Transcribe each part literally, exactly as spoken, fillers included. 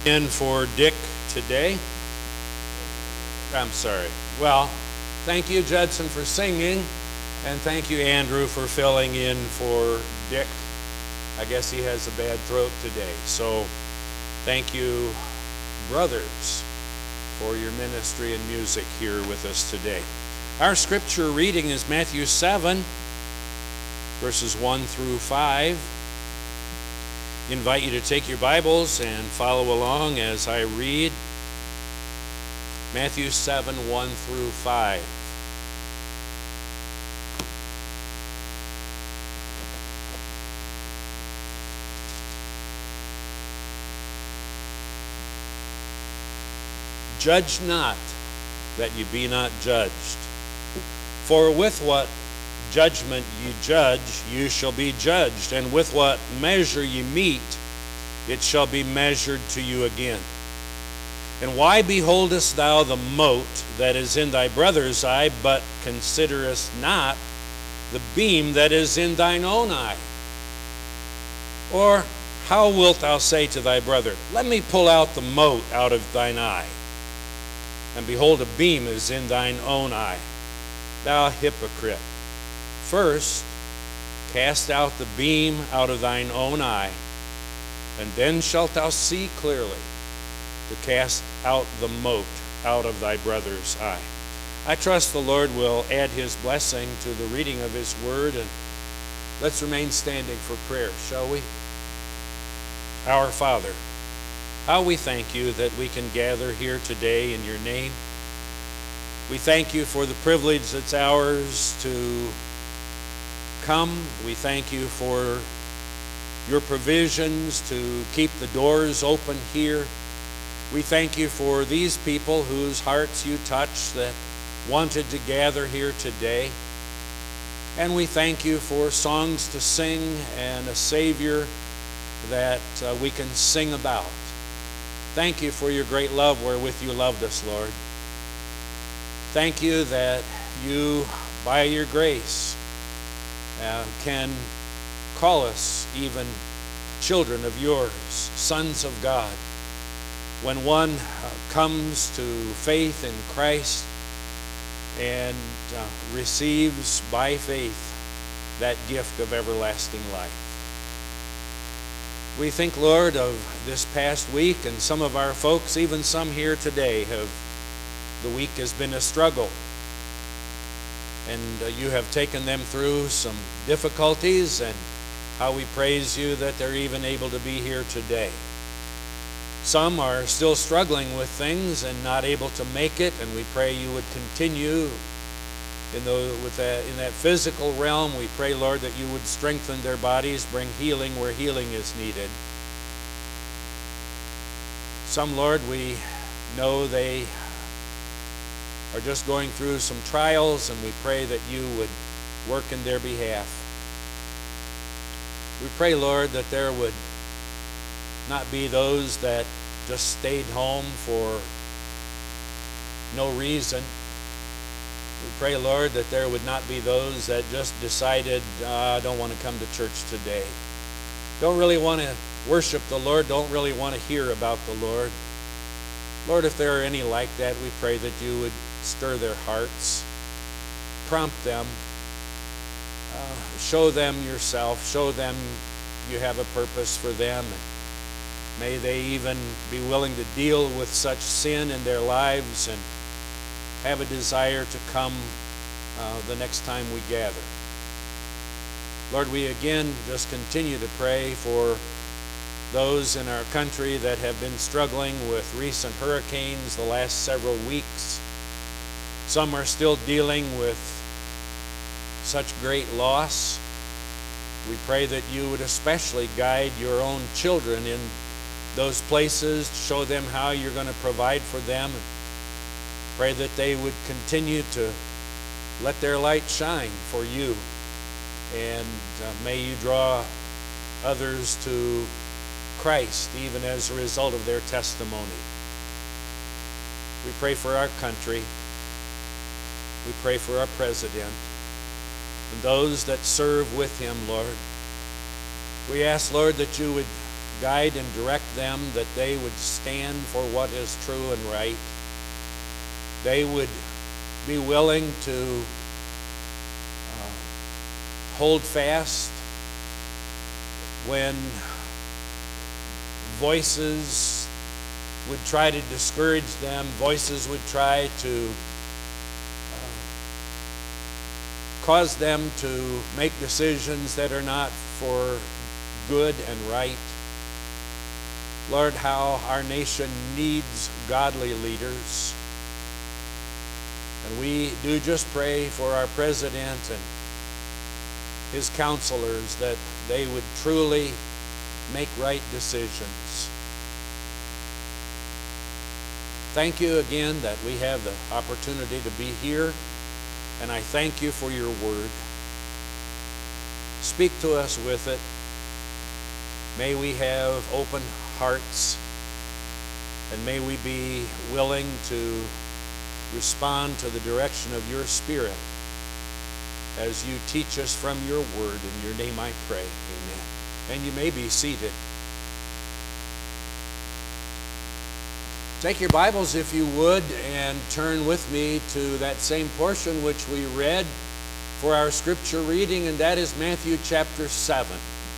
In for Dick today. I'm sorry. Well, thank you, Judson, for singing, and thank you, Andrew, for filling in for Dick. I guess he has a bad throat today. So thank you, brothers, for your ministry and music here with us today. Our scripture reading is Matthew seven, verses one through five. I invite you to take your Bibles and follow along as I read Matthew seven, one through five. Judge not, that you be not judged. For with what judgment ye judge, you shall be judged, and with what measure ye meet, it shall be measured to you again. And why beholdest thou the mote that is in thy brother's eye, but considerest not the beam that is in thine own eye? Or how wilt thou say to thy brother, let me pull out the mote out of thine eye, and behold, a beam is in thine own eye? Thou hypocrite, first cast out the beam out of thine own eye, and then shalt thou see clearly to cast out the mote out of thy brother's eye. I trust the Lord will add his blessing to the reading of his word, and let's remain standing for prayer, shall we? Our Father, how we thank you that we can gather here today in your name. We thank you for the privilege that's ours to come. We thank you for your provisions to keep the doors open here. We thank you for these people whose hearts you touched that wanted to gather here today. And we thank you for songs to sing and a Savior that uh, we can sing about. Thank you for your great love wherewith you loved us, Lord. Thank you that you, by your grace, uh, can call us even children of yours, sons of God. When one uh, comes to faith in Christ and uh, receives by faith that gift of everlasting life. We think, Lord, of this past week, and some of our folks, even some here today, have the week has been a struggle. And uh, you have taken them through some difficulties, and how we praise you that they're even able to be here today. Some are still struggling with things and not able to make it, and we pray you would continue in, the, with that, in that physical realm. We pray, Lord, that you would strengthen their bodies, bring healing where healing is needed. Some, Lord, we know they are just going through some trials, and we pray that you would work in their behalf. We pray, Lord, that there would not be those that just stayed home for no reason. We pray, Lord, that there would not be those that just decided, uh, I don't want to come to church today. Don't really want to worship the Lord, don't really want to hear about the Lord. Lord, if there are any like that, we pray that you would stir their hearts, prompt them, uh, show them yourself, show them you have a purpose for them. May they even be willing to deal with such sin in their lives and have a desire to come uh, the next time we gather. Lord, we again just continue to pray for those in our country that have been struggling with recent hurricanes the last several weeks. Some are still dealing with such great loss. We pray that you would especially guide your own children in those places, show them how you're going to provide for them. Pray that they would continue to let their light shine for you. And uh, may you draw others to Christ, even as a result of their testimony. We pray for our country. We pray for our president and those that serve with him, Lord. We ask, Lord, that you would guide and direct them, that they would stand for what is true and right. They would be willing to uh, hold fast when voices would try to discourage them, voices would try to uh, cause them to make decisions that are not for good and right. Lord, how our nation needs godly leaders. And we do just pray for our president and his counselors, that they would truly make right decisions. Thank you again that we have the opportunity to be here, and I thank you for your word. Speak to us with it. May we have open hearts, and may we be willing to respond to the direction of your Spirit as you teach us from your word. In your name I pray, amen. And you may be seated. Take your Bibles, if you would, and turn with me to that same portion which we read for our scripture reading, and that is Matthew chapter seven.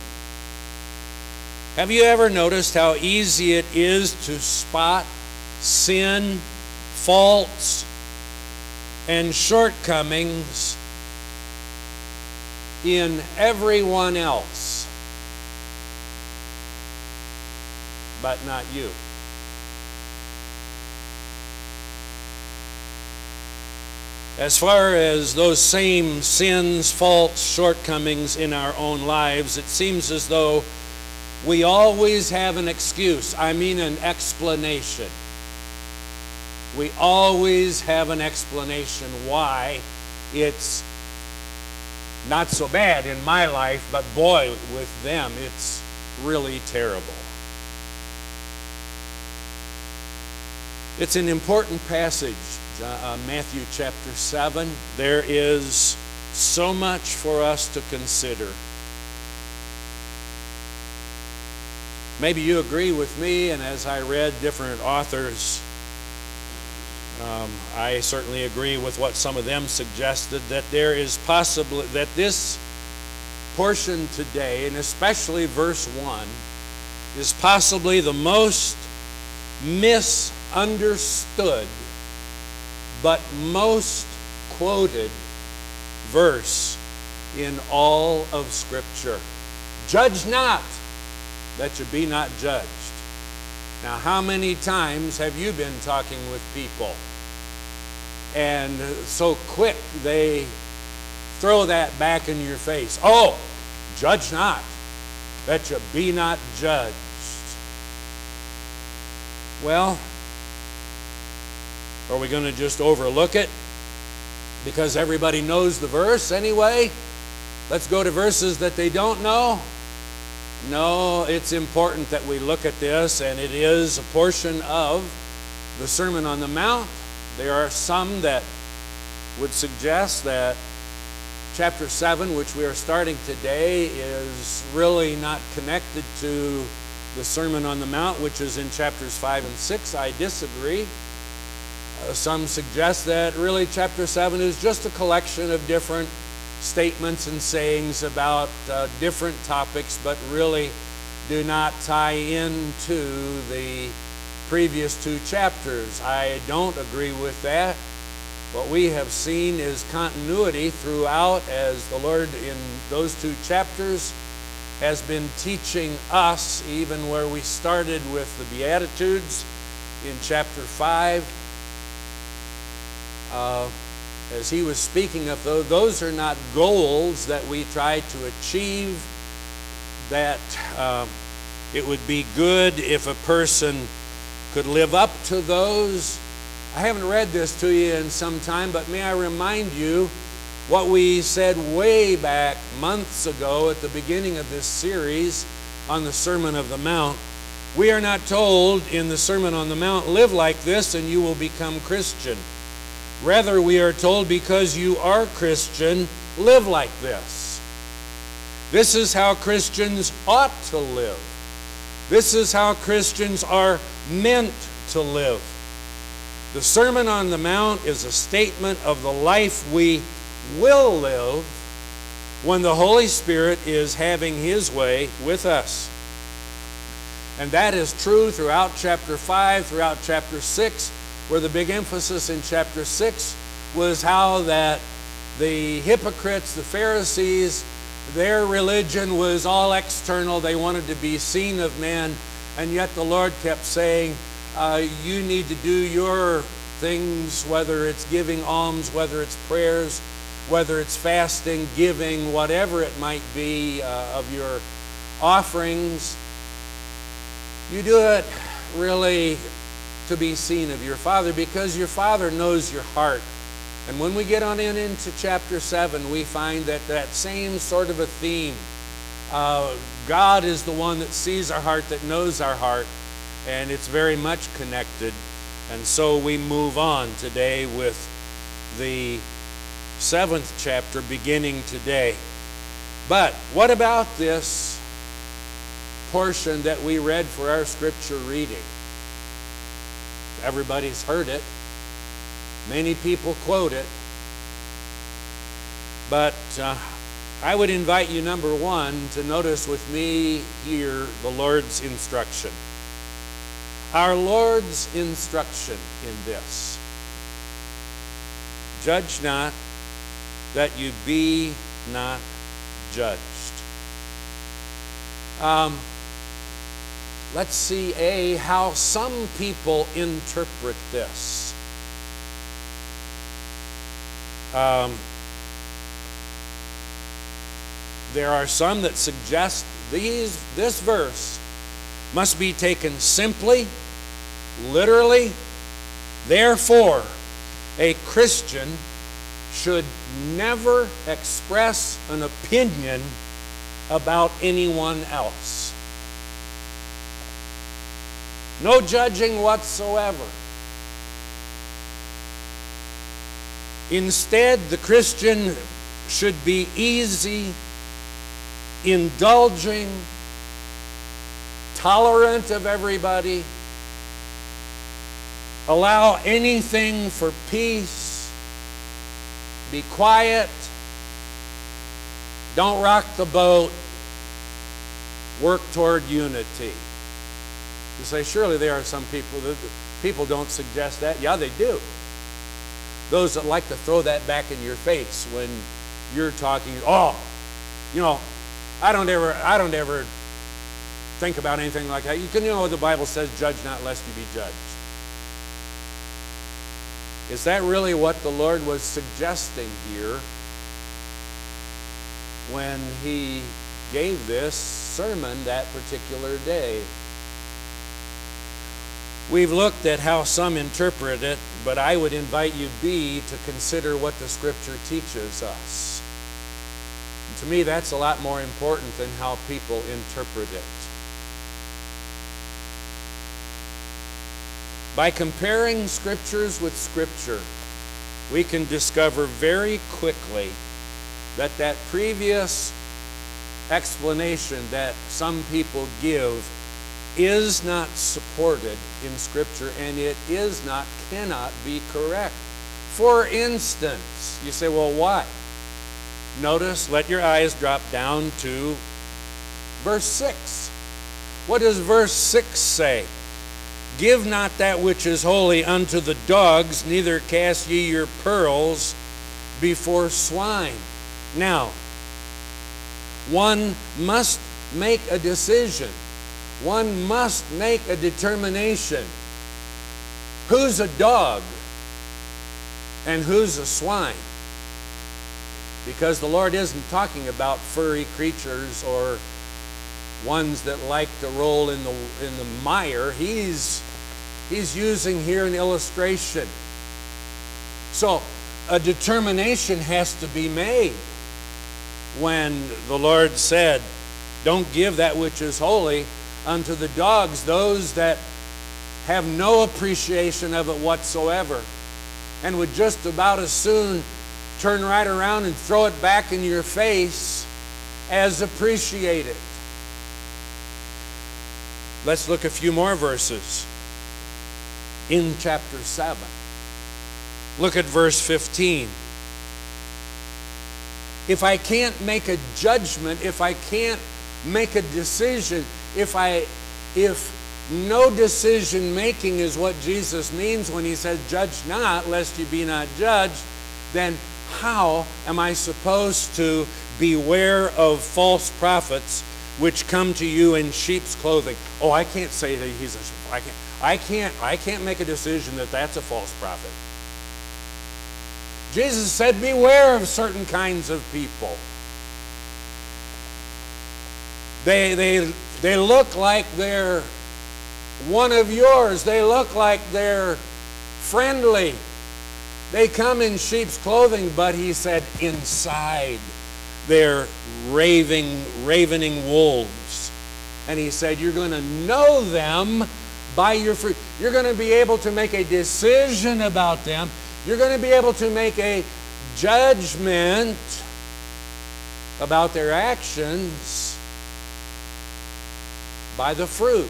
Have you ever noticed how easy it is to spot sin, faults, and shortcomings in everyone else, but not you? As far as those same sins, faults, shortcomings in our own lives, it seems as though we always have an excuse. I mean, an explanation. We always have an explanation why it's not so bad in my life, but boy, with them, it's really terrible. It's an important passage, uh, Matthew chapter seven. There is so much for us to consider. Maybe you agree with me, and as I read different authors, um, I certainly agree with what some of them suggested, that there is possibly, that this portion today, and especially verse one, is possibly the most misunderstood but most quoted verse in all of Scripture. Judge not, that you be not judged. Now, how many times have you been talking with people, and so quick they throw that back in your face? Oh, judge not, that you be not judged. Well, are we going to just overlook it because everybody knows the verse anyway? Let's go to verses that they don't know. No, it's important that we look at this, and it is a portion of the Sermon on the Mount. There are some that would suggest that chapter seven, which we are starting today, is really not connected to the Sermon on the Mount, which is in chapters five and six. I disagree. Uh, some suggest that really chapter seven is just a collection of different statements and sayings about uh, different topics, but really do not tie into the previous two chapters. I don't agree with that. What we have seen is continuity throughout, as the Lord in those two chapters has been teaching us, even where we started with the Beatitudes in chapter five. Uh, as he was speaking of those, those are not goals that we try to achieve, that uh, it would be good if a person could live up to those. I haven't read this to you in some time, but may I remind you what we said way back months ago at the beginning of this series on the Sermon on the Mount. We are not told in the Sermon on the Mount, live like this and you will become Christian. Rather, we are told, because you are Christian, live like this. This is how Christians ought to live. This is how Christians are meant to live. The Sermon on the Mount is a statement of the life we will live when the Holy Spirit is having His way with us. And that is true throughout chapter five, throughout chapter six, where the big emphasis in chapter six was how that the hypocrites, the Pharisees, their religion was all external. They wanted to be seen of men, and yet the Lord kept saying, uh, you need to do your things, whether it's giving alms, whether it's prayers, whether it's fasting, giving, whatever it might be uh, of your offerings. You do it really to be seen of your Father, because your Father knows your heart. And when we get on in into chapter seven, we find that that same sort of a theme. Uh, God is the one that sees our heart, that knows our heart, and it's very much connected. And so we move on today with the seventh chapter beginning today. But what about this portion that we read for our scripture reading? Everybody's heard it. Many people quote it. But uh, I would invite you, number one, to notice with me here the Lord's instruction. Our Lord's instruction in this. Judge not, that you be not judged. Um, let's see, A, how some people interpret this. Um, there are some that suggest these, this verse must be taken simply, literally. Therefore, a Christian should never express an opinion about anyone else. No judging whatsoever. Instead, the Christian should be easy, indulging, tolerant of everybody, allow anything for peace, be quiet, don't rock the boat, work toward unity. You say, surely there are some people that people don't suggest that. Yeah, they do. Those that like to throw that back in your face when you're talking, oh, you know, I don't ever, I don't ever think about anything like that. You can, you know, the Bible says, judge not lest you be judged. Is that really what the Lord was suggesting here when He gave this sermon that particular day? We've looked at how some interpret it, but I would invite you, B, to consider what the Scripture teaches us. And to me, that's a lot more important than how people interpret it. By comparing Scriptures with Scripture, we can discover very quickly that that previous explanation that some people give is not supported in Scripture, and it is not, cannot be correct. For instance, you say, well, why? Notice, let your eyes drop down to verse six. What does verse six say? Give not that which is holy unto the dogs, neither cast ye your pearls before swine. Now, one must make a decision. One must make a determination. Who's a dog and who's a swine? Because the Lord isn't talking about furry creatures or ones that like to roll in the in the mire. He's he's using here an illustration. So a determination has to be made when the Lord said, don't give that which is holy unto the dogs, those that have no appreciation of it whatsoever, and would just about as soon turn right around and throw it back in your face as appreciate it. Let's look a few more verses in chapter seven. Look at verse fifteen. If I can't make a judgment, if I can't make a decision, if I if no decision making is what Jesus means when he says, judge not, lest you be not judged, then how am I supposed to beware of false prophets which come to you in sheep's clothing? Oh, I can't say that he's a I can't I can't I can't make a decision that that's a false prophet. Jesus said, beware of certain kinds of people. They they they look like they're one of yours. They look like they're friendly. They come in sheep's clothing, but he said inside they're raving, ravening wolves. And he said, you're going to know them by your fruit. You're going to be able to make a decision about them. You're going to be able to make a judgment about their actions by the fruit.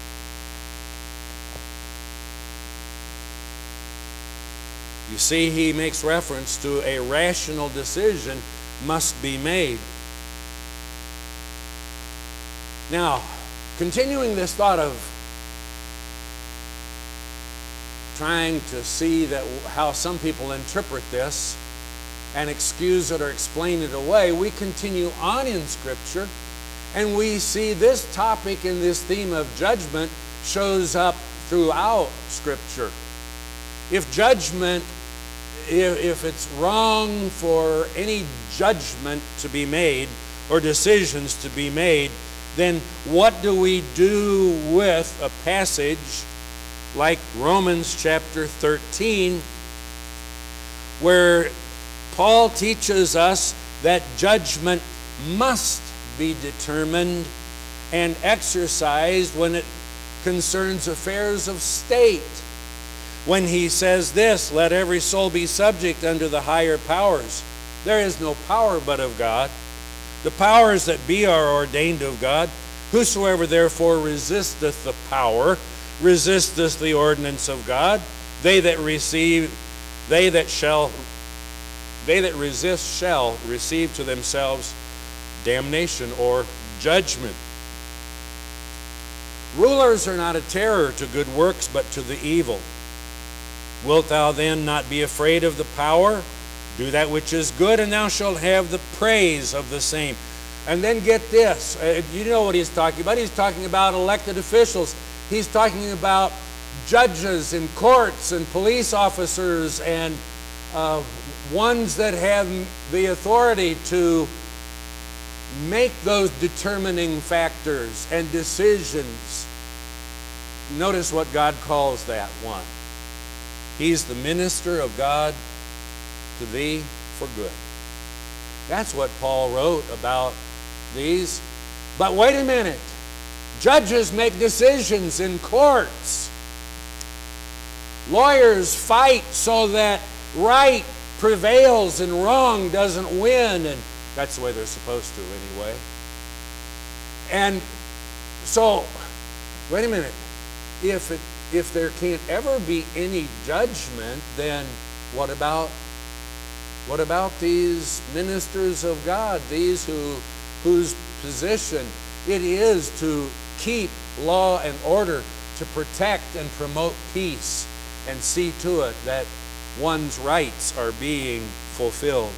You see, he makes reference to a rational decision must be made. Now, continuing this thought of trying to see that how some people interpret this and excuse it or explain it away, we continue on in Scripture, and we see this topic and this theme of judgment shows up throughout Scripture. If judgment, if, if it's wrong for any judgment to be made or decisions to be made, then what do we do with a passage like Romans chapter thirteen, where Paul teaches us that judgment must be determined and exercised when it concerns affairs of state. When he says this, let every soul be subject unto the higher powers. There is no power but of God. The powers that be are ordained of God. Whosoever therefore resisteth the power, resisteth the ordinance of God. They that receive, they that shall, they that resist shall receive to themselves damnation or judgment. Rulers are not a terror to good works, but to the evil. Wilt thou then not be afraid of the power? Do that which is good, and thou shalt have the praise of the same. And then get this. You know what he's talking about. He's talking about elected officials. He's talking about judges in courts and police officers and uh, ones that have the authority to make those determining factors and decisions. Notice what God calls that one. He's the minister of God to thee for good. That's what Paul wrote about these. But wait a minute. Judges make decisions in courts. Lawyers fight so that right prevails and wrong doesn't win. And that's the way they're supposed to anyway. And so, wait a minute. If it If there can't ever be any judgment, then what about what about these ministers of God, these who whose position it is to keep law and order, to protect and promote peace, and see to it that one's rights are being fulfilled?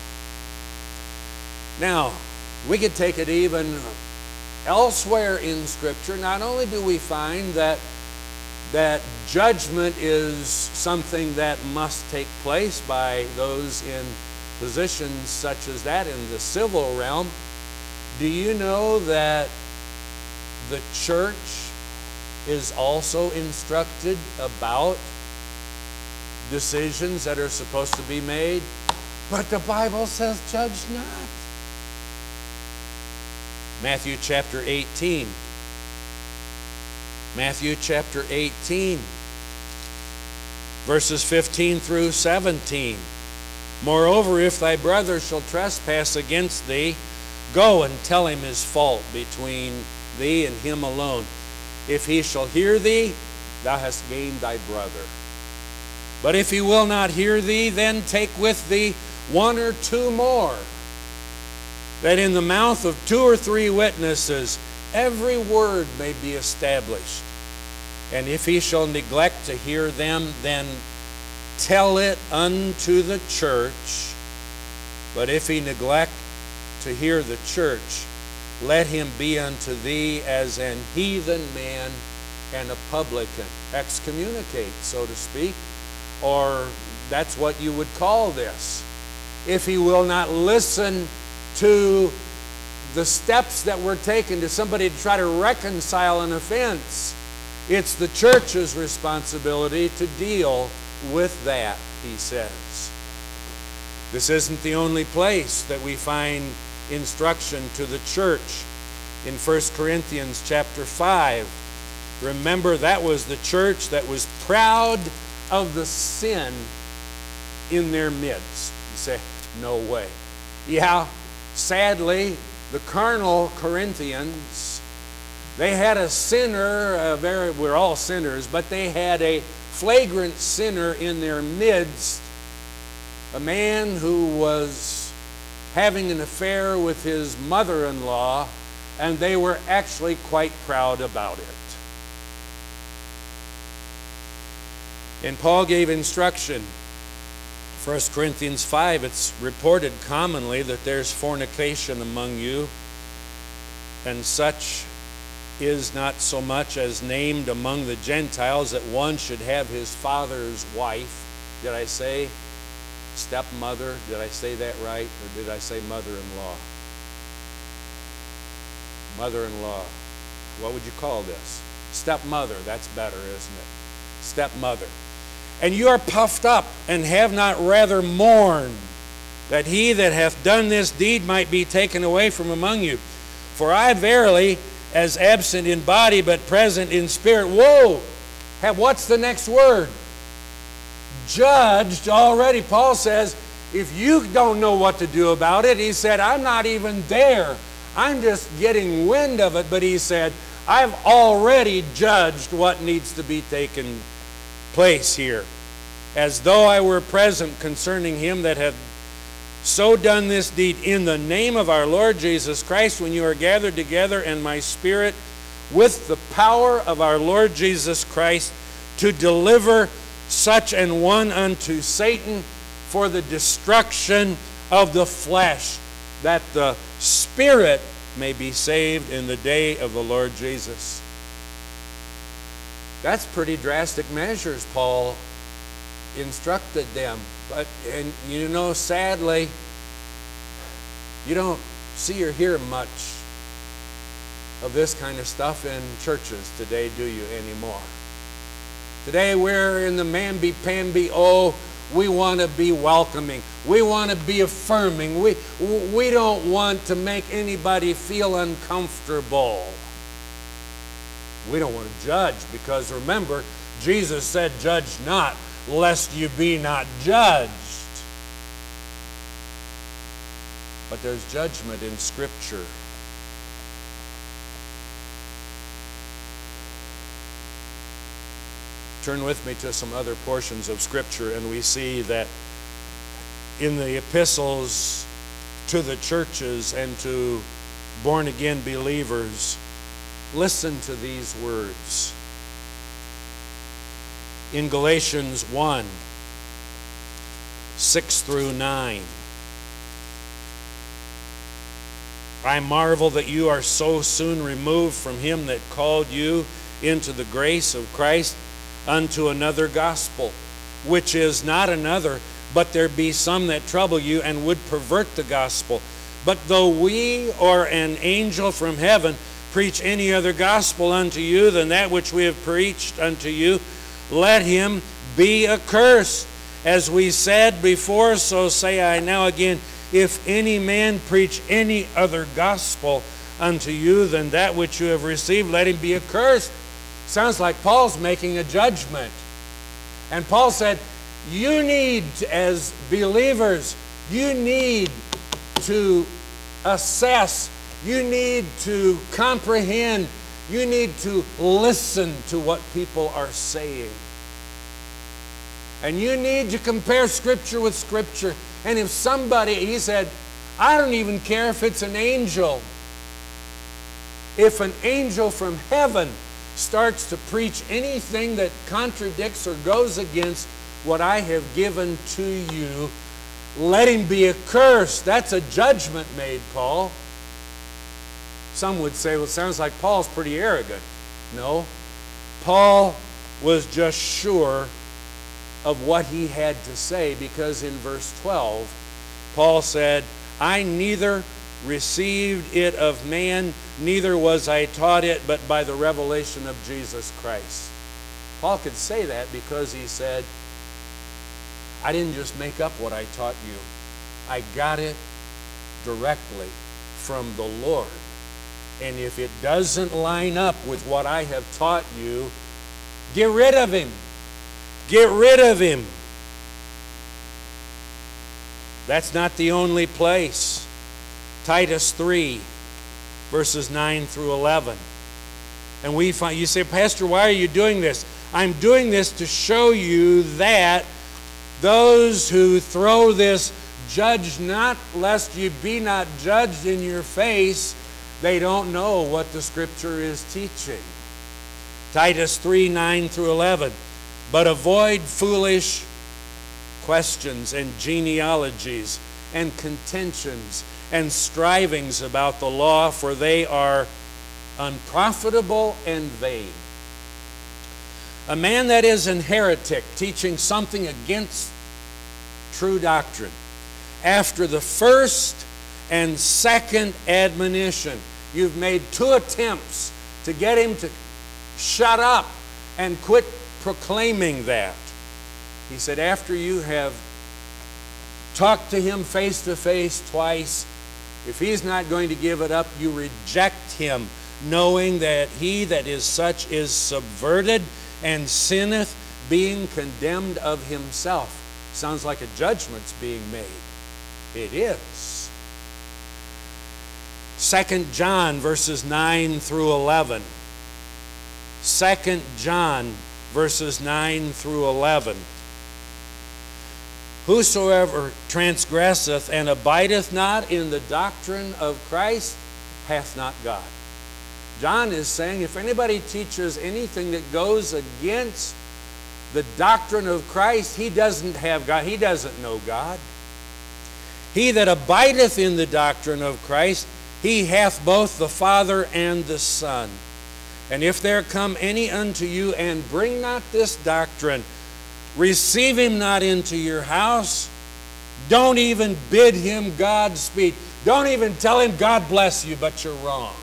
Now, we could take it even elsewhere in Scripture. Not only do we find that that judgment is something that must take place by those in positions such as that in the civil realm, do you know that the church is also instructed about decisions that are supposed to be made? But the Bible says, judge not. Matthew chapter eighteen. Matthew chapter eighteen, verses fifteen through seventeen. Moreover, if thy brother shall trespass against thee, go and tell him his fault between thee and him alone. If he shall hear thee, thou hast gained thy brother. But if he will not hear thee, then take with thee one or two more, that in the mouth of two or three witnesses every word may be established. And if he shall neglect to hear them, then tell it unto the church. But if he neglect to hear the church, let him be unto thee as an heathen man and a publican. Excommunicate, so to speak, or that's what you would call this. If he will not listen to the steps that were taken to somebody to try to reconcile an offense, it's the church's responsibility to deal with that, he says. This isn't the only place that we find instruction to the church. In First Corinthians chapter five, remember that was the church that was proud of the sin in their midst. You say, no way. Yeah, sadly, the carnal Corinthians, they had a sinner, a very, we're all sinners, but they had a flagrant sinner in their midst, a man who was having an affair with his mother-in-law, and they were actually quite proud about it. And Paul gave instruction. First Corinthians five, it's reported commonly that there's fornication among you, and such is not so much as named among the Gentiles, that one should have his father's wife. Did I say stepmother? Did I say that right? Or did I say mother-in-law? Mother-in-law. What would you call this? Stepmother. That's better, isn't it? Stepmother. And you are puffed up, and have not rather mourned, that he that hath done this deed might be taken away from among you. For I verily, as absent in body, but present in spirit. Whoa! What's the next word? Judged already. Paul says, if you don't know what to do about it, he said, I'm not even there. I'm just getting wind of it. But he said, I've already judged what needs to be taken place here, as though I were present concerning him that hath so done this deed in the name of our Lord Jesus Christ, when you are gathered together, and my spirit with the power of our Lord Jesus Christ, to deliver such an one unto Satan for the destruction of the flesh, that the spirit may be saved in the day of the Lord Jesus. That's pretty drastic measures Paul instructed them. But, and you know, sadly, you don't see or hear much of this kind of stuff in churches today, do you, anymore? Today we're in the mamby-pamby, oh, we want to be welcoming. We want to be affirming. We, we don't want to make anybody feel uncomfortable. We don't want to judge, because remember, Jesus said, judge not, lest you be not judged. But there's judgment in Scripture. Turn with me to some other portions of Scripture, and we see that in the epistles to the churches and to born-again believers, listen to these words. In Galatians one, six through nine, I marvel that you are so soon removed from him that called you into the grace of Christ unto another gospel, which is not another, but there be some that trouble you and would pervert the gospel. But though we or an angel from heaven preach any other gospel unto you than that which we have preached unto you, let him be accursed. As we said before, so say I now again, if any man preach any other gospel unto you than that which you have received, let him be accursed. Sounds like Paul's making a judgment. And Paul said, you need, as believers, you need to assess, you need to comprehend, You need to listen to what people are saying. And you need to compare Scripture with Scripture. And if somebody, he said, I don't even care if it's an angel. If an angel from heaven starts to preach anything that contradicts or goes against what I have given to you, let him be accursed. That's a judgment made, Paul. Some would say, well, it sounds like Paul's pretty arrogant. No. Paul was just sure of what he had to say, because in verse twelve, Paul said, I neither received it of man, neither was I taught it, but by the revelation of Jesus Christ. Paul could say that because he said, I didn't just make up what I taught you. I got it directly from the Lord. And if it doesn't line up with what I have taught you, get rid of him. Get rid of him. That's not the only place. Titus three, verses nine through eleven. And we find, you say, Pastor, why are you doing this? I'm doing this to show you that those who throw this judge not lest ye be not judged in your face, they don't know what the Scripture is teaching. Titus three, nine through eleven. But avoid foolish questions and genealogies and contentions and strivings about the law, for they are unprofitable and vain. A man that is an heretic, teaching something against true doctrine, after the first and second admonition, you've made two attempts to get him to shut up and quit proclaiming that. He said, after you have talked to him face to face twice, if he's not going to give it up, you reject him, knowing that he that is such is subverted and sinneth, being condemned of himself. Sounds like a judgment's being made. It is. Second John verses nine through eleven. Second John verses nine through eleven. Whosoever transgresseth and abideth not in the doctrine of Christ hath not God. John is saying if anybody teaches anything that goes against the doctrine of Christ, he doesn't have God. He doesn't know God. He that abideth in the doctrine of Christ, he hath both the Father and the Son. And if there come any unto you and bring not this doctrine, receive him not into your house. Don't even bid him Godspeed. Don't even tell him God bless you, but you're wrong.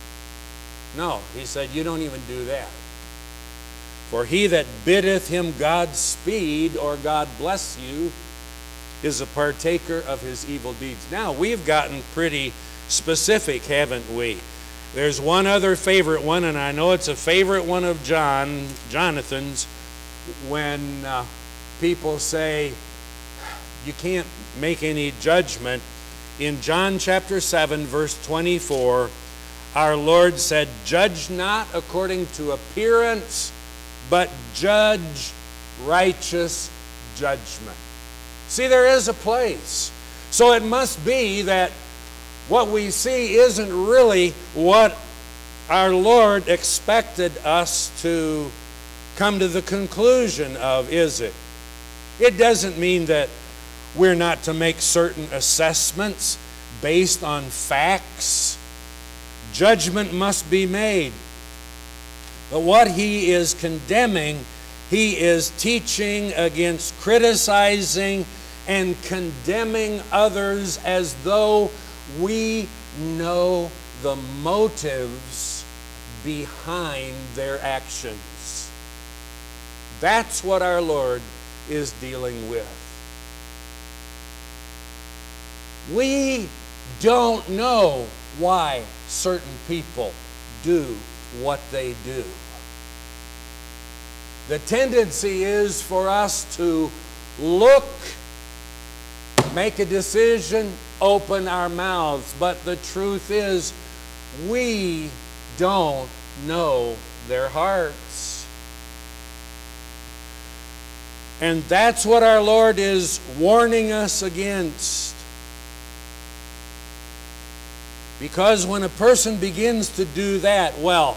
No, he said, you don't even do that. For he that biddeth him Godspeed or God bless you is a partaker of his evil deeds. Now, we've gotten pretty specific, haven't we? There's one other favorite one, and I know it's a favorite one of John, Jonathan's, when uh, people say you can't make any judgment. In John chapter seven, verse twenty-four, our Lord said, judge not according to appearance, but judge righteous judgment. See, there is a place. So it must be that what we see isn't really what our Lord expected us to come to the conclusion of, is it? It doesn't mean that we're not to make certain assessments based on facts. Judgment must be made. But what he is condemning, he is teaching against criticizing and condemning others as though we know the motives behind their actions. That's what our Lord is dealing with. We don't know why certain people do what they do. The tendency is for us to look, make a decision, open our mouths. But the truth is, we don't know their hearts. And that's what our Lord is warning us against. Because when a person begins to do that, well,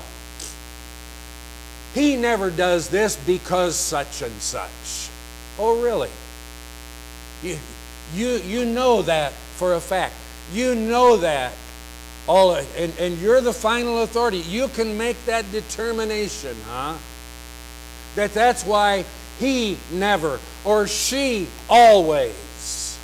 he never does this because such and such. Oh, really? You, you, you know that for a fact. You know that. All, and, and you're the final authority. You can make that determination, huh? That that's why he never or she always.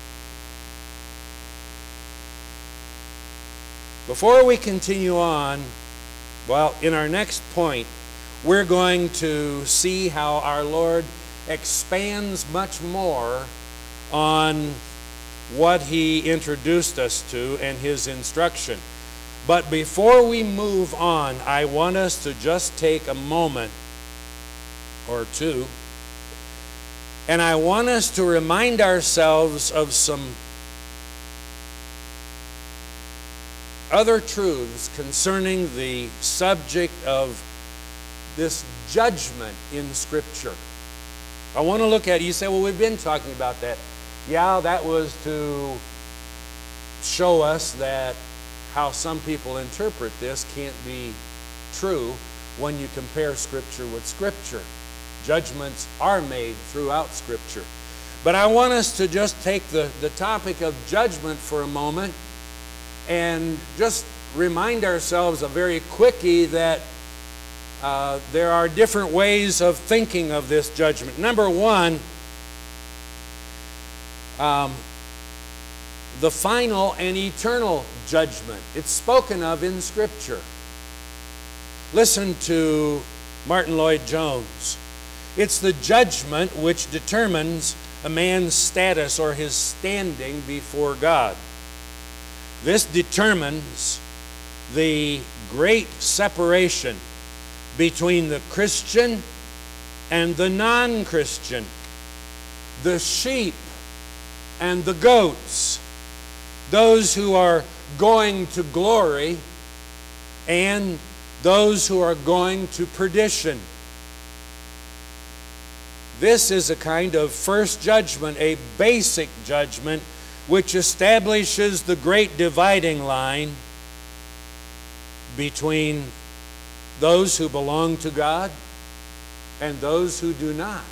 Before we continue on, well, in our next point, we're going to see how our Lord expands much more on what he introduced us to and his instruction. But before we move on, I want us to just take a moment or two, and I want us to remind ourselves of some other truths concerning the subject of this judgment in Scripture. I want to look at it. You say, well, we've been talking about that. Yeah, that was to show us that how some people interpret this can't be true when you compare Scripture with Scripture. Judgments are made throughout Scripture. But I want us to just take the, the topic of judgment for a moment and just remind ourselves a very quickie that uh, there are different ways of thinking of this judgment. Number one, um, the final and eternal judgment. It's spoken of in Scripture. Listen to Martin Lloyd-Jones. It's the judgment which determines a man's status or his standing before God. This determines the great separation between the Christian and the non-Christian, the sheep and the goats, those who are going to glory and those who are going to perdition. This is a kind of first judgment, a basic judgment, which establishes the great dividing line between those who belong to God and those who do not.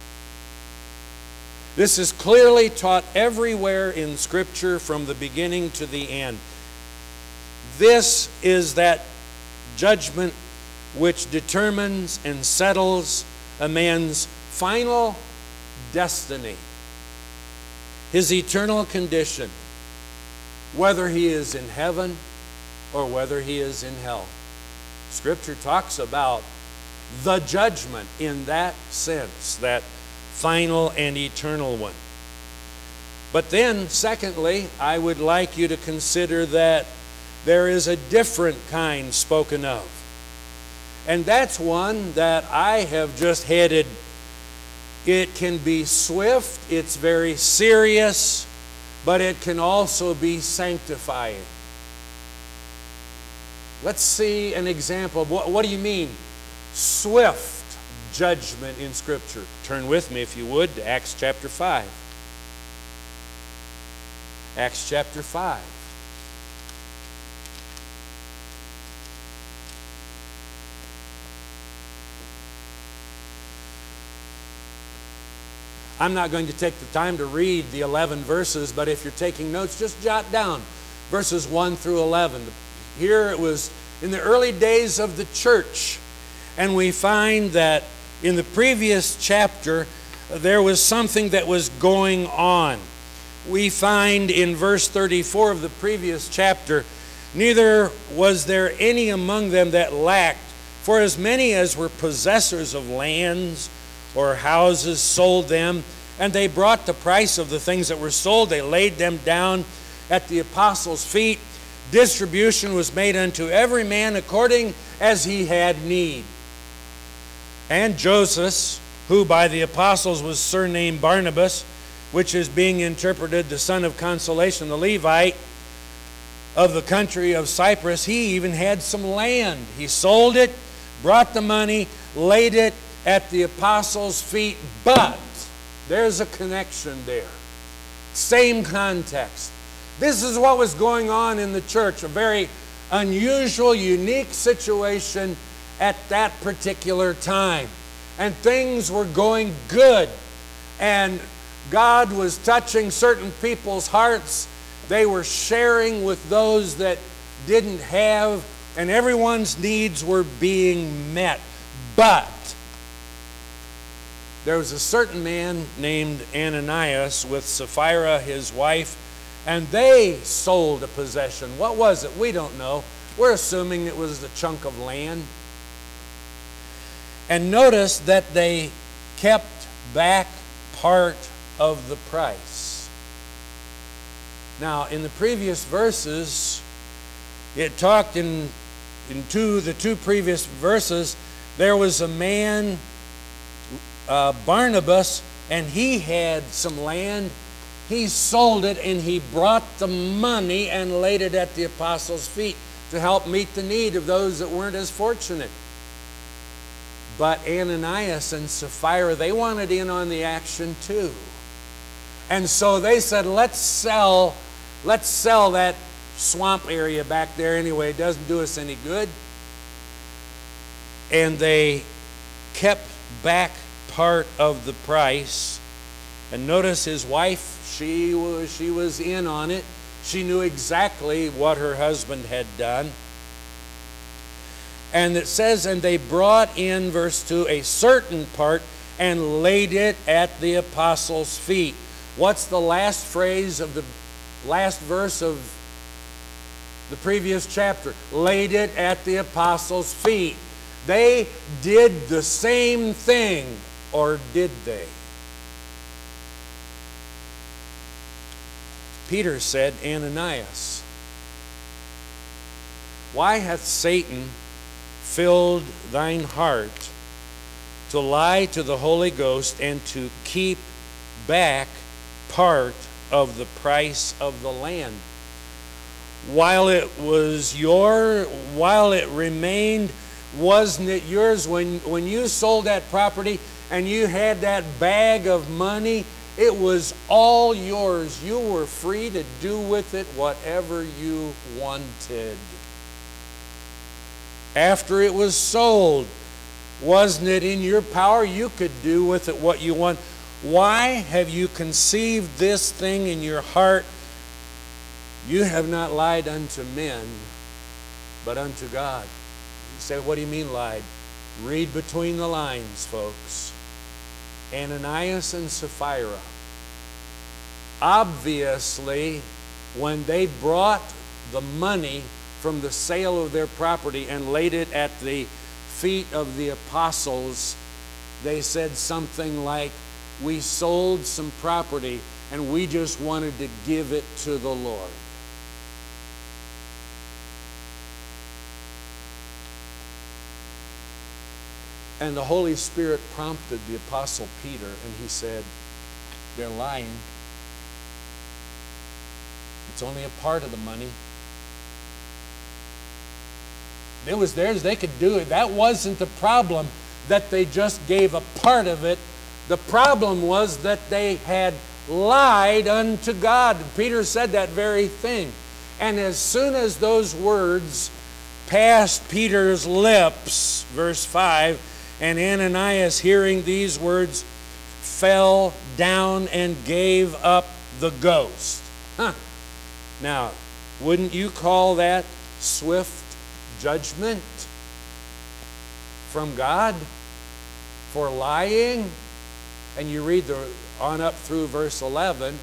This is clearly taught everywhere in Scripture from the beginning to the end. This is that judgment which determines and settles a man's final destiny, his eternal condition, whether he is in heaven or whether he is in hell. Scripture talks about the judgment in that sense, that final and eternal one. But then, secondly, I would like you to consider that there is a different kind spoken of. And that's one that I have just headed. It can be swift, it's very serious, but it can also be sanctifying. Let's see an example of what, what do you mean? Swift judgment in Scripture. Turn with me, if you would, to Acts chapter five. Acts chapter five. I'm not going to take the time to read the eleven verses, but if you're taking notes, just jot down verses one through eleven. Here it was in the early days of the church, and we find that in the previous chapter there was something that was going on. We find in verse thirty-four of the previous chapter, neither was there any among them that lacked, for as many as were possessors of lands or houses sold them, and they brought the price of the things that were sold, they laid them down at the apostles' feet. Distribution was made unto every man according as he had need. And Joseph, who by the apostles was surnamed Barnabas, which is being interpreted the son of consolation, the Levite, of the country of Cyprus, he even had some land. He sold it, brought the money, laid it at the apostles' feet. But there's a connection there. Same context. This is what was going on in the church, a very unusual, unique situation at that particular time. And things were going good. And God was touching certain people's hearts. They were sharing with those that didn't have, and everyone's needs were being met. But there was a certain man named Ananias with Sapphira, his wife, and they sold a possession. What was it? We don't know. We're assuming it was a chunk of land. And notice that they kept back part of the price. Now, in the previous verses, it talked in, in two, the two previous verses, there was a man, uh, Barnabas, and he had some land. He sold it and he brought the money and laid it at the apostles' feet to help meet the need of those that weren't as fortunate. But Ananias and Sapphira, they wanted in on the action too. And so they said, let's sell, let's sell that swamp area back there anyway. It doesn't do us any good. And they kept back part of the price. And notice his wife, she was, she was in on it. She knew exactly what her husband had done. And it says, and they brought in, verse two, a certain part and laid it at the apostles' feet. What's the last phrase of the last verse of the previous chapter? Laid it at the apostles' feet. They did the same thing, or did they? Peter said, Ananias, why hath Satan filled thine heart to lie to the Holy Ghost and to keep back part of the price of the land? While it was your, while it remained, wasn't it yours? When, when you sold that property and you had that bag of money, it was all yours. You were free to do with it whatever you wanted. After it was sold, wasn't it in your power? You could do with it what you want. Why have you conceived this thing in your heart? You have not lied unto men, but unto God. You say, what do you mean lied? Read between the lines, folks. Ananias and Sapphira. Obviously, when they brought the money from the sale of their property and laid it at the feet of the apostles, they said something like, we sold some property and we just wanted to give it to the Lord. And the Holy Spirit prompted the Apostle Peter, and he said, they're lying. It's only a part of the money. It was theirs. They could do it. That wasn't the problem, that they just gave a part of it. The problem was that they had lied unto God. Peter said that very thing. And as soon as those words passed Peter's lips, verse five, and Ananias, hearing these words, fell down and gave up the ghost. Huh. Now, wouldn't you call that swift judgment from God for lying? And you read the on up through verse eleven,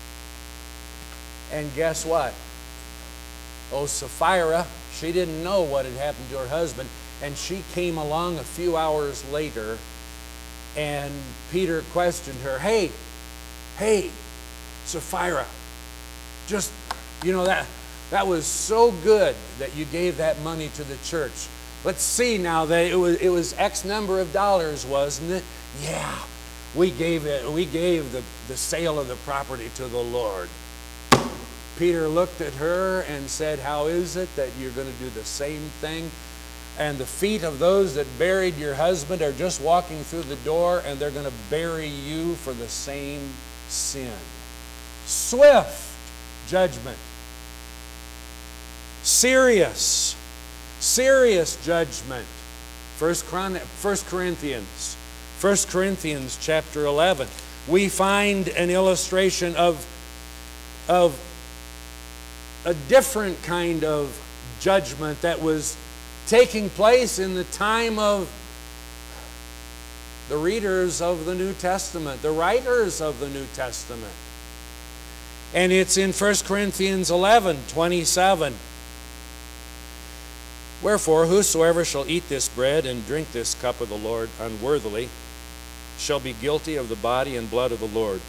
and guess what? Oh, Sapphira, she didn't know what had happened to her husband, and she came along a few hours later, and Peter questioned her, hey, hey, Sapphira, just, you know, that that was so good that you gave that money to the church. Let's see now, that it was it was X number of dollars, wasn't it? Yeah, we gave it. We gave the, the sale of the property to the Lord. Peter looked at her and said, how is it that you're going to do the same thing? And the feet of those that buried your husband are just walking through the door, and they're going to bury you for the same sin. Swift judgment. Serious. Serious judgment. First Corinthians. First Corinthians chapter eleven. We find an illustration of, of a different kind of judgment that was taking place in the time of the readers of the New Testament, the writers of the New Testament. And it's in First Corinthians eleven, twenty-seven. Wherefore, whosoever shall eat this bread and drink this cup of the Lord unworthily shall be guilty of the body and blood of the Lord.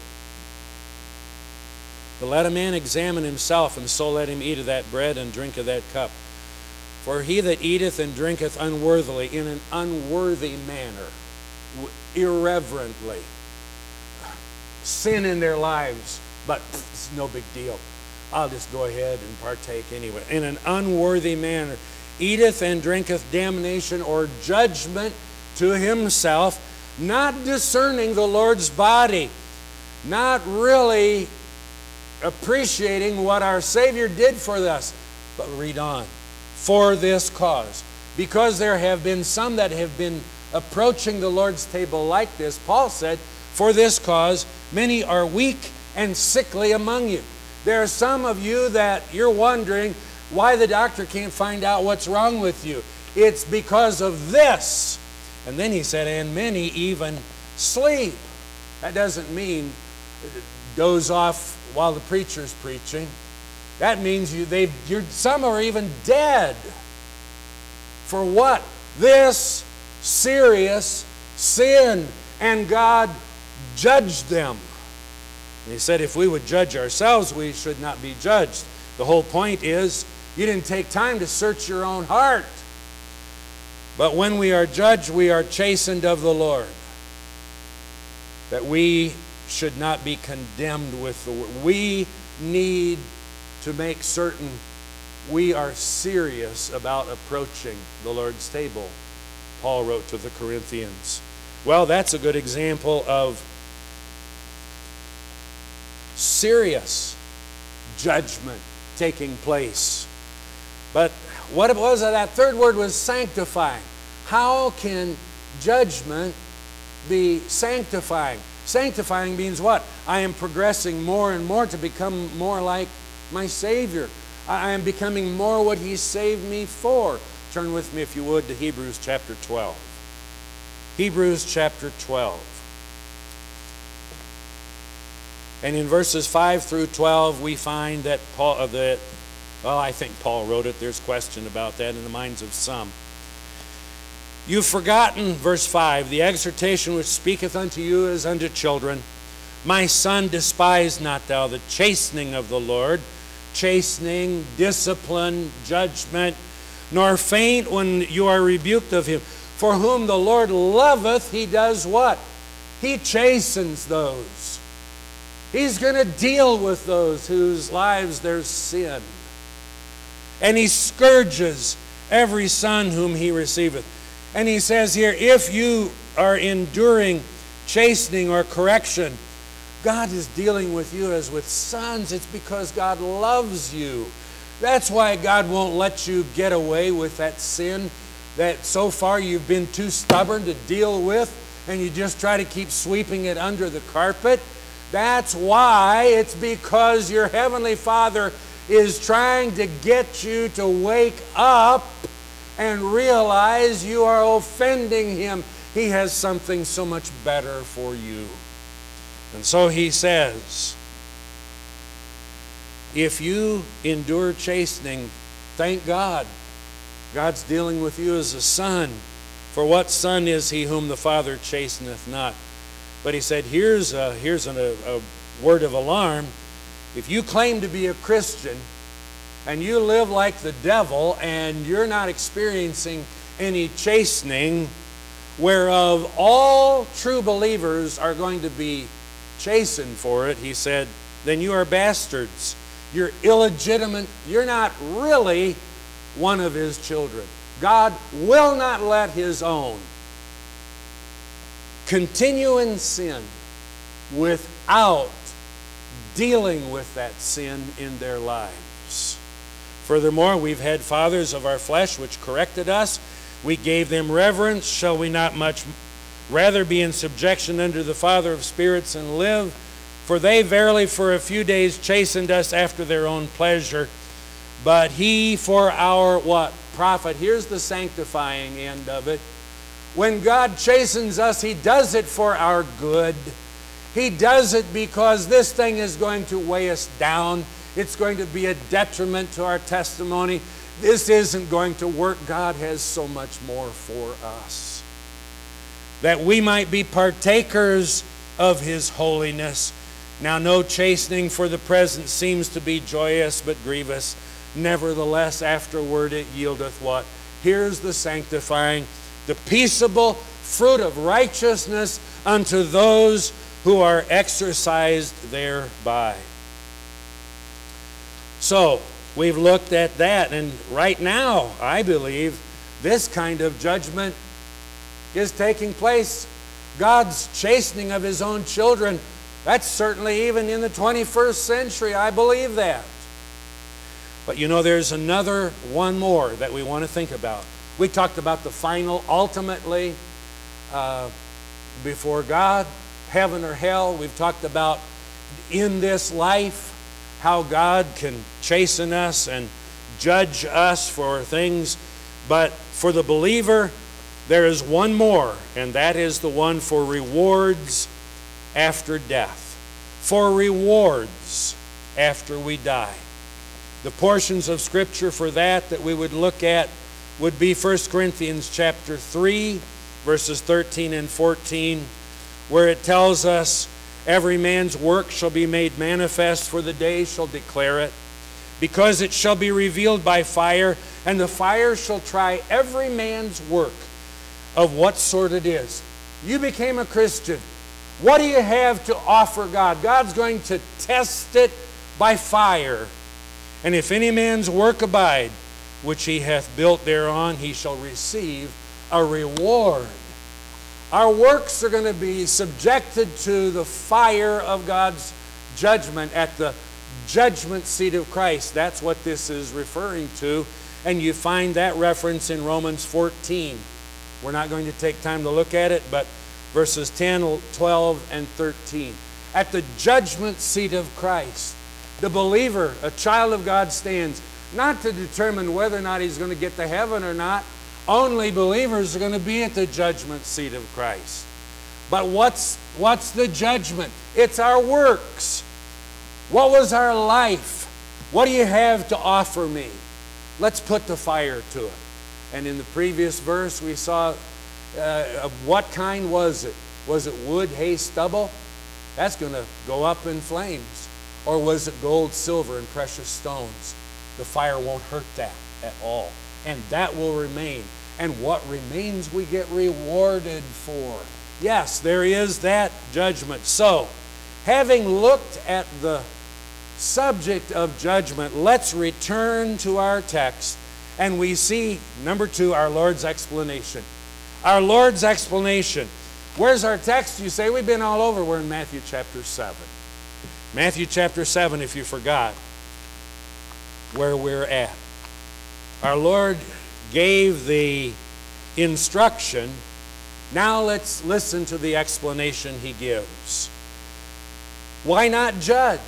But let a man examine himself, and so let him eat of that bread and drink of that cup. For he that eateth and drinketh unworthily, in an unworthy manner, irreverently, sin in their lives, but it's no big deal. I'll just go ahead and partake anyway. In an unworthy manner, eateth and drinketh damnation or judgment to himself, not discerning the Lord's body, not really appreciating what our Savior did for us. But read on. For this cause, because there have been some that have been approaching the Lord's table like this, Paul said, for this cause, many are weak and sickly among you. There are some of you that you're wondering why the doctor can't find out what's wrong with you. It's because of this. And then he said, and many even sleep. That doesn't mean doze off while the preacher's preaching. That means you, they've, you're, some are even dead. For what? This serious sin. And God judged them. And he said, if we would judge ourselves, we should not be judged. The whole point is, you didn't take time to search your own heart. But when we are judged, we are chastened of the Lord. That we should not be condemned with the word. We need to make certain we are serious about approaching the Lord's table, Paul wrote to the Corinthians. Well, that's a good example of serious judgment taking place. But what it was, that third word was sanctifying. How can judgment be sanctifying? Sanctifying means what? I am progressing more and more to become more like my Savior. I am becoming more what He saved me for. Turn with me, if you would, to Hebrews chapter twelve. Hebrews chapter twelve. And in verses five through twelve, we find that Paul, uh, that, well, I think Paul wrote it. There's question about that in the minds of some. You've forgotten, verse five, the exhortation which speaketh unto you as unto children. My son, despise not thou the chastening of the Lord, chastening, discipline, judgment, nor faint when you are rebuked of him. For whom the Lord loveth, He does what? He chastens those. He's going to deal with those whose lives there's sin. And He scourges every son whom He receiveth. And He says here, if you are enduring chastening or correction, God is dealing with you as with sons. It's because God loves you. That's why God won't let you get away with that sin that so far you've been too stubborn to deal with, and you just try to keep sweeping it under the carpet. That's why. It's because your Heavenly Father is trying to get you to wake up and realize you are offending Him. He has something so much better for you. And so He says, if you endure chastening, thank God. God's dealing with you as a son. For what son is he whom the Father chasteneth not? But He said, here's a, here's an, a, a word of alarm. If you claim to be a Christian and you live like the devil and you're not experiencing any chastening, whereof all true believers are going to be chastened for it, He said, then you are bastards you're illegitimate, you're not really one of His children. God will not let His own continue in sin without dealing with that sin in their lives. Furthermore, we've had fathers of our flesh which corrected us. We gave them reverence. Shall we not much rather be in subjection unto the Father of spirits and live? For they verily for a few days chastened us after their own pleasure, but He for our what? Profit. Here's the sanctifying end of it. When God chastens us, He does it for our good. He does it because this thing is going to weigh us down. It's going to be a detriment to our testimony. This isn't going to work. God has so much more for us. That we might be partakers of His holiness. Now no chastening for the present seems to be joyous but grievous. Nevertheless afterward it yieldeth what? Here's the sanctifying, the peaceable fruit of righteousness unto those who are exercised thereby. So, we've looked at that, and right now, I believe, this kind of judgment is taking place. God's chastening of His own children, that's certainly even in the twenty-first century. I believe that. But you know, there's another one more that we want to think about. We talked about the final, ultimately, uh, before God, heaven or hell. We've talked about in this life, how God can chasten us and judge us for things. But for the believer, there is one more, and that is the one for rewards after death. For rewards after we die. The portions of Scripture for that that we would look at would be First Corinthians chapter three, verses thirteen and fourteen, where it tells us, every man's work shall be made manifest, for the day shall declare it, because it shall be revealed by fire, and the fire shall try every man's work of what sort it is. You became a Christian. What do you have to offer God? God's going to test it by fire. And if any man's work abide, which he hath built thereon, he shall receive a reward. Our works are going to be subjected to the fire of God's judgment at the judgment seat of Christ. That's what this is referring to. And you find that reference in Romans fourteen. We're not going to take time to look at it, but verses ten, twelve, and thirteen. At the judgment seat of Christ, the believer, a child of God, stands not to determine whether or not he's going to get to heaven or not. Only believers are going to be at the judgment seat of Christ. But what's, what's the judgment? It's our works. What was our life? What do you have to offer me? Let's put the fire to it. And in the previous verse we saw, uh, what kind was it? Was it wood, hay, stubble? That's going to go up in flames. Or was it gold, silver, and precious stones? The fire won't hurt that at all. And that will remain. And what remains we get rewarded for. Yes, there is that judgment. So, having looked at the subject of judgment, let's return to our text. And we see, number two, our Lord's explanation. Our Lord's explanation. Where's our text? You say, we've been all over. We're in Matthew chapter seven. Matthew chapter seven, if you forgot where we're at. Our Lord gave the instruction. Now let's listen to the explanation He gives. Why not judge?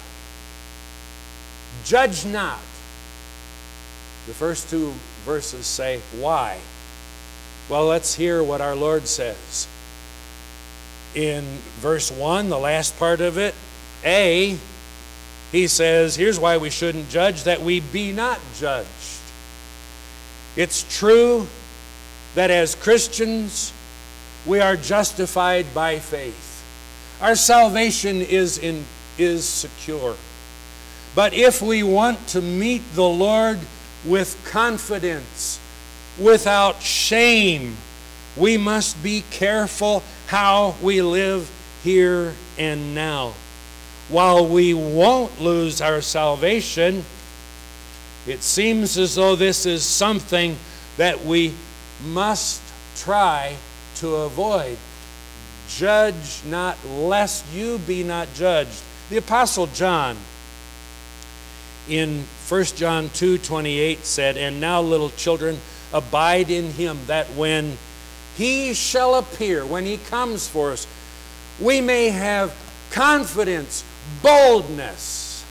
Judge not. The first two verses say, why? Well, let's hear what our Lord says. In verse one, the last part of it, A, He says, here's why we shouldn't judge, that we be not judged. It's true that as Christians, we are justified by faith. Our salvation is in, is secure. But if we want to meet the Lord with confidence, without shame, we must be careful how we live here and now. while we won't lose our salvation, it seems as though this is something that we must try to avoid. Judge not, lest you be not judged. The Apostle John in First John two twenty-eight said, "And now, little children, abide in him, that when he shall appear," when he comes for us, "we may have confidence, boldness,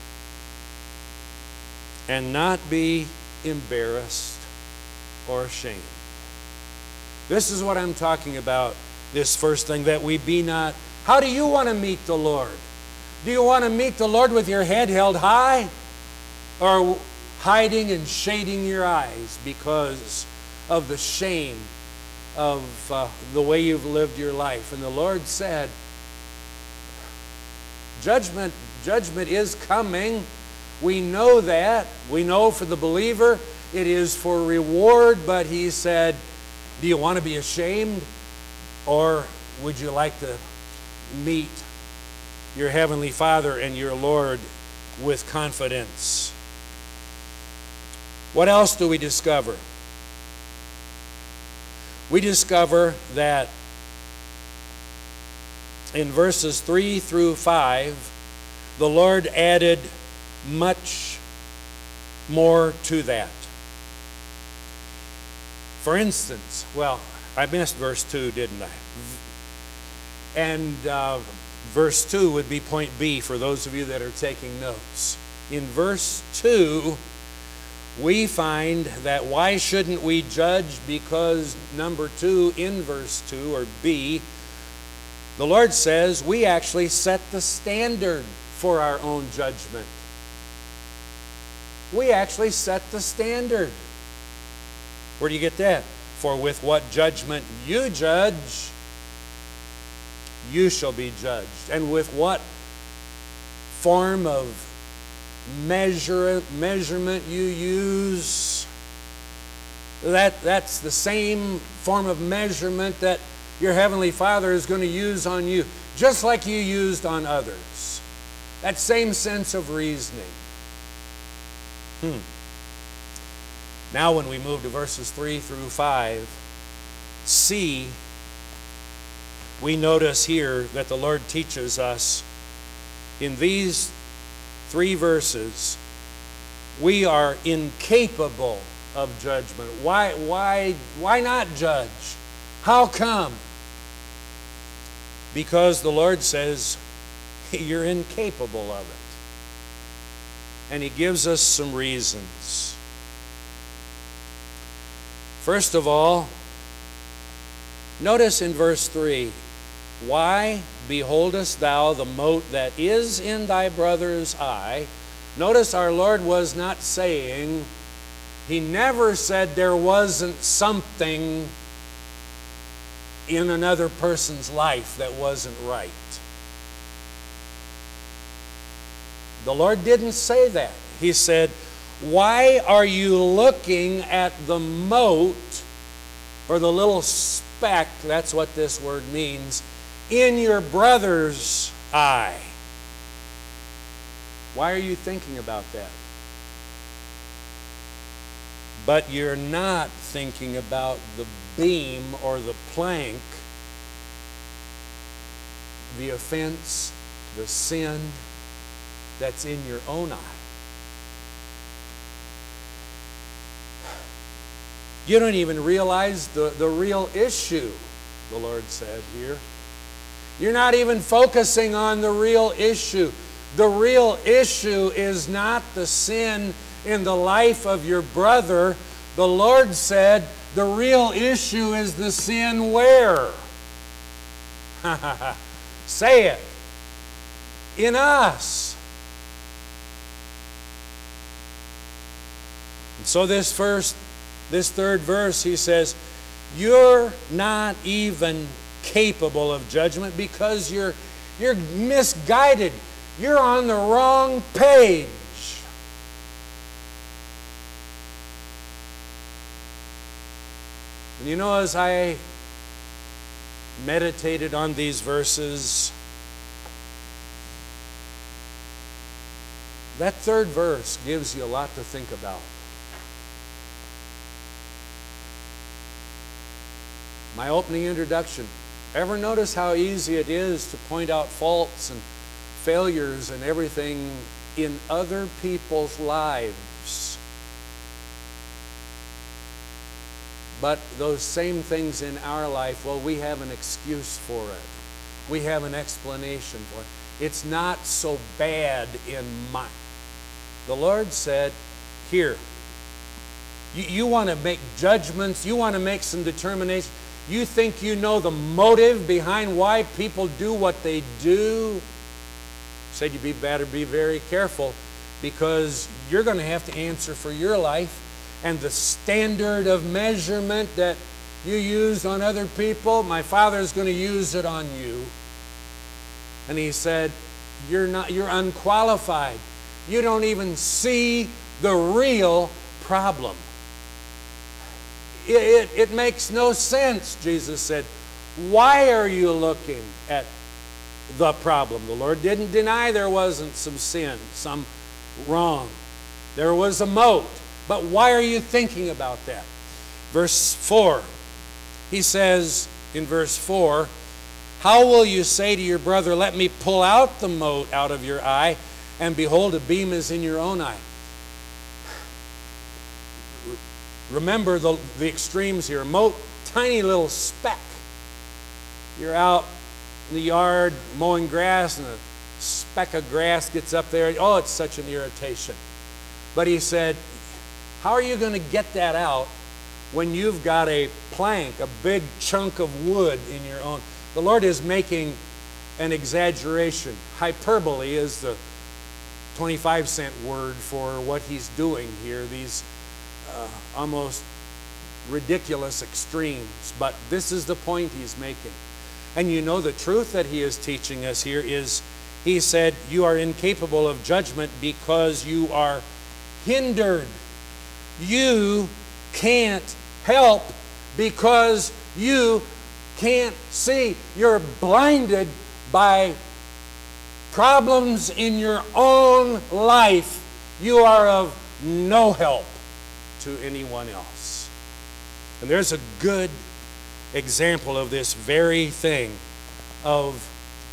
and not be embarrassed or ashamed." This is what I'm talking about, this first thing, that we be not. How do you want to meet the Lord? Do you want to meet the Lord with your head held high, or hiding and shading your eyes because of the shame of uh, the way you've lived your life? And the Lord said, judgment, judgment is coming. We know that. We know for the believer it is for reward, but he said, do you want to be ashamed, or would you like to meet your Heavenly Father and your Lord with confidence? What else do we discover? We discover that in verses three through five, the Lord added much more to that. For instance, well, I missed verse two, didn't I? And uh, verse two would be point B for those of you that are taking notes. In verse two, we find that why shouldn't we judge? Because number two, in verse two, or B, the Lord says we actually set the standard for our own judgment. We actually set the standard. Where do you get that? For with what judgment you judge, you shall be judged. And with what form of measure measurement you use, that that's the same form of measurement that your Heavenly Father is going to use on you, just like you used on others. That same sense of reasoning. Hmm. Now when we move to verses three through five, C, we notice here that the Lord teaches us in these three verses, we are incapable of judgment. Why, why, why not judge? How come? Because the Lord says you're incapable of it. And He gives us some reasons. First of all, notice in verse three, why beholdest thou the mote that is in thy brother's eye? Notice our Lord was not saying, He never said there wasn't something in another person's life that wasn't right. The Lord didn't say that. He said, why are you looking at the mote, or the little speck, that's what this word means, in your brother's eye? Why are you thinking about that? But you're not thinking about the beam or the plank, the offense, the sin that's in your own eye. You don't even realize the, the real issue, the Lord said here. You're not even focusing on the real issue. The real issue is not the sin in the life of your brother. The Lord said the real issue is the sin where? Say it. In us. And so this first, this third verse, he says, you're not even capable of judgment because you're you're misguided. You're on the wrong page. And you know, as I meditated on these verses, That third verse gives you a lot to think about. My opening introduction. Ever notice how easy it is to point out faults and failures and everything in other people's lives? But those same things in our life, well, we have an excuse for it. We have an explanation for it. It's not so bad in mine. The Lord said, here, you, you want to make judgments, you want to make some determination, you think you know the motive behind why people do what they do? He said you be better be very careful, because you're going to have to answer for your life, and the standard of measurement that you use on other people, my Father's going to use it on you. And he said, you're not you're unqualified. You don't even see the real problem. It, it, it makes no sense, Jesus said. Why are you looking at the problem? The Lord didn't deny there wasn't some sin, some wrong. There was a mote. But why are you thinking about that? Verse four, he says in verse four, how will you say to your brother, let me pull out the mote out of your eye, and behold, a beam is in your own eye? Remember the, the extremes here. Mote, tiny little speck. You're out in the yard mowing grass, and a speck of grass gets up there. Oh, it's such an irritation. But he said, how are you going to get that out when you've got a plank, a big chunk of wood in your own? The Lord is making an exaggeration. Hyperbole is the twenty-five cent word for what he's doing here, these uh, almost ridiculous extremes. But this is the point he's making. And you know the truth that he is teaching us here is, he said, you are incapable of judgment because you are hindered. You can't help because you can't see. You're blinded by problems in your own life. You are of no help to anyone else. And there's a good example of this very thing, of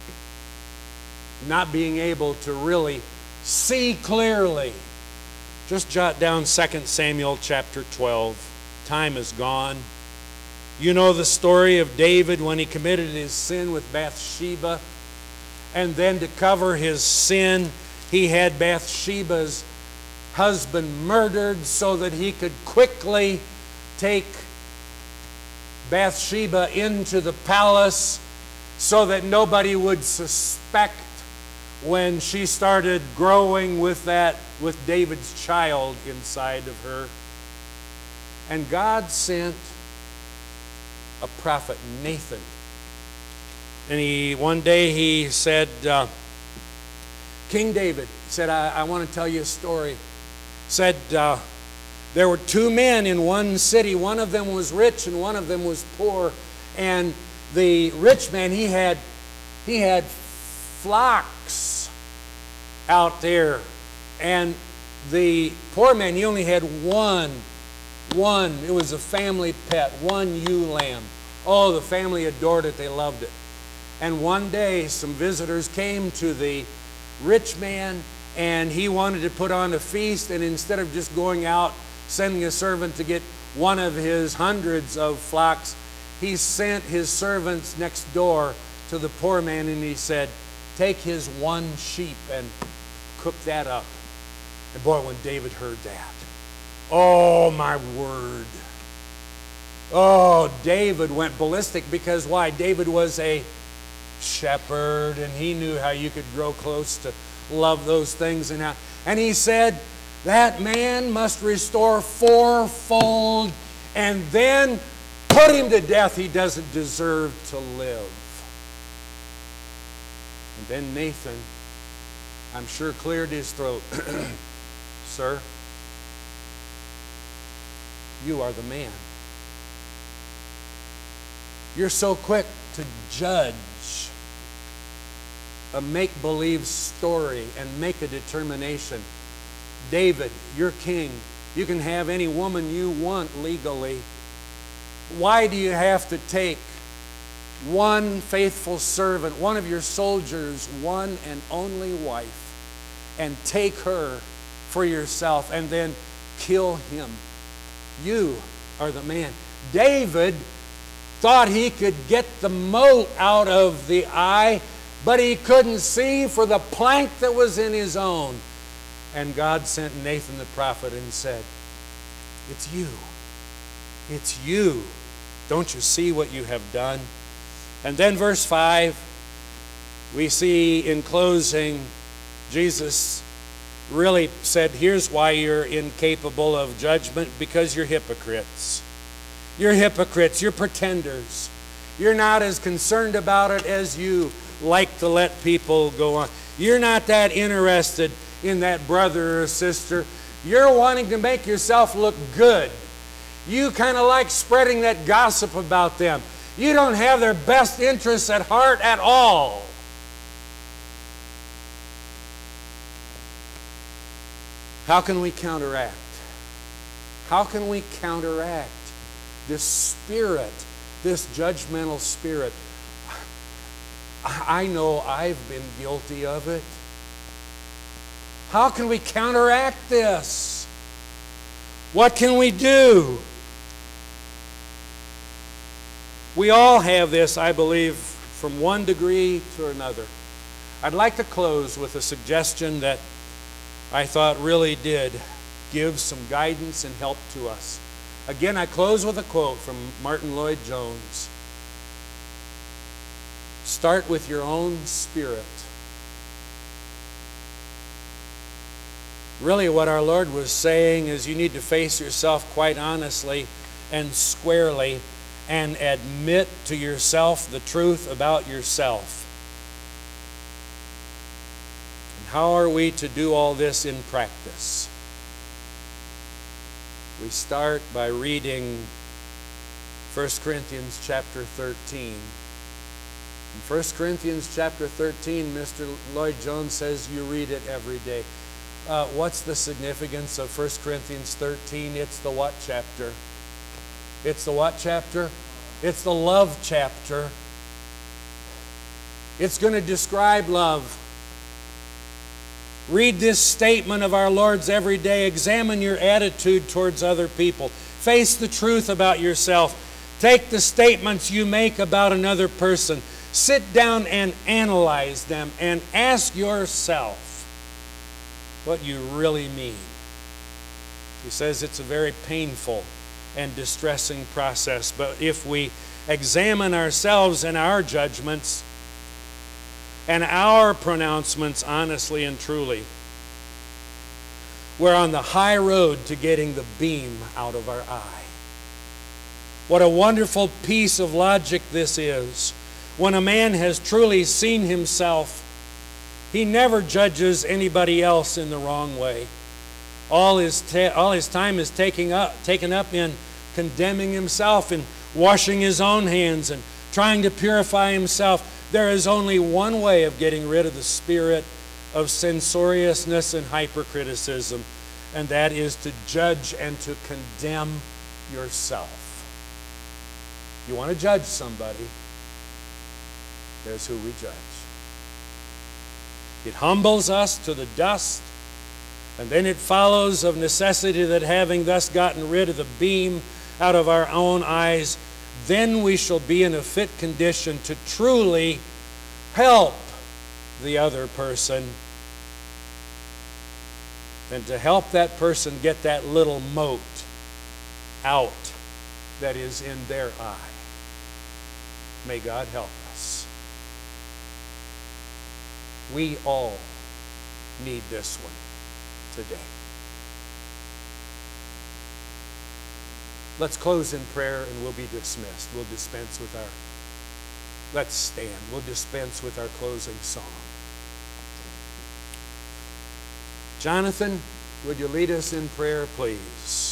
not being able to really see clearly. Just jot down Second Samuel chapter twelve. Time is gone. You know the story of David when he committed his sin with Bathsheba. And then to cover his sin, he had Bathsheba's husband murdered so that he could quickly take Bathsheba into the palace so that nobody would suspect when she started growing with that, with David's child inside of her. And God sent a prophet, Nathan. And he one day he said, uh, King David said, I, I want to tell you a story. Said, uh, there were two men in one city. One of them was rich and one of them was poor. And the rich man, he had he had flocks out there. And the poor man, he only had one. One. It was a family pet. One ewe lamb. Oh, the family adored it. They loved it. And one day, some visitors came to the rich man, and he wanted to put on a feast. And instead of just going out, sending a servant to get one of his hundreds of flocks, he sent his servants next door to the poor man, and he said, take his one sheep and cook that up. And boy, when David heard that, oh my word. Oh, David went ballistic, because why? David was a shepherd, and he knew how you could grow close to love those things. And how, and he said, that man must restore fourfold, and then put him to death. He doesn't deserve to live. And then Nathan, I'm sure, cleared his throat. Sir, you are the man. You're so quick to judge. a make-believe story and make a determination. David, you're king. You can have any woman you want legally. Why do you have to take one faithful servant, one of your soldiers, one and only wife, and take her for yourself and then kill him? You are the man. David thought he could get the mote out of the eye, but he couldn't see for the plank that was in his own. And God sent Nathan the prophet and said, it's you. It's you. Don't you see what you have done? And then verse five, we see in closing, Jesus really said, here's why you're incapable of judgment, because you're hypocrites. You're hypocrites. You're pretenders. You're not as concerned about it as you like to let people go on. You're not that interested in that brother or sister. You're wanting to make yourself look good. You kind of like spreading that gossip about them. You don't have their best interests at heart at all. How can we counteract? How can we counteract this spirit, this judgmental spirit? I know I've been guilty of it. How can we counteract this? What can we do? We all have this, I believe, from one degree to another. I'd like to close with a suggestion that I thought really did give some guidance and help to us. Again, I close with a quote from Martin Lloyd-Jones. Start with your own spirit. Really what our Lord was saying is you need to face yourself quite honestly and squarely and admit to yourself the truth about yourself. And how are we to do all this in practice? We start by reading First Corinthians chapter thirteen. In First Corinthians chapter thirteen, Mister Lloyd-Jones says you read it every day. Uh, what's the significance of First Corinthians thirteen? It's the what chapter? It's the what chapter? It's the love chapter. It's going to describe love. Read this statement of our Lord's every day. Examine your attitude towards other people. Face the truth about yourself. Take the statements you make about another person. Sit down and analyze them and ask yourself what you really mean. He says it's a very painful and distressing process, but if we examine ourselves and our judgments and our pronouncements honestly and truly, we're on the high road to getting the beam out of our eye. What a wonderful piece of logic this is. When a man has truly seen himself, he never judges anybody else in the wrong way. All his, ta- all his time is taking up, taken up in condemning himself and washing his own hands and trying to purify himself. There is only one way of getting rid of the spirit of censoriousness and hypercriticism, and that is to judge and to condemn yourself. You want to judge somebody, there's who we judge. It humbles us to the dust, and then it follows of necessity that having thus gotten rid of the beam out of our own eyes, then we shall be in a fit condition to truly help the other person and to help that person get that little mote out that is in their eye. May God help us. We all need this one today. Let's close in prayer and we'll be dismissed. We'll dispense with our, let's stand. We'll dispense with our closing song. Jonathan, would you lead us in prayer, please?